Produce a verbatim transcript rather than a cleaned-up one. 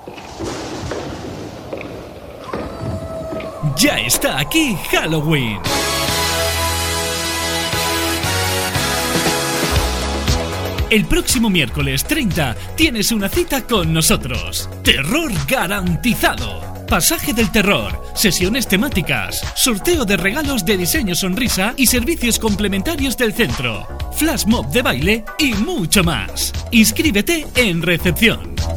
Ya está aquí Halloween. El próximo miércoles treinta tienes una cita con nosotros. Terror garantizado. Pasaje del terror, sesiones temáticas, sorteo de regalos de diseño sonrisa y servicios complementarios del centro, flash mob de baile y mucho más. Inscríbete en recepción.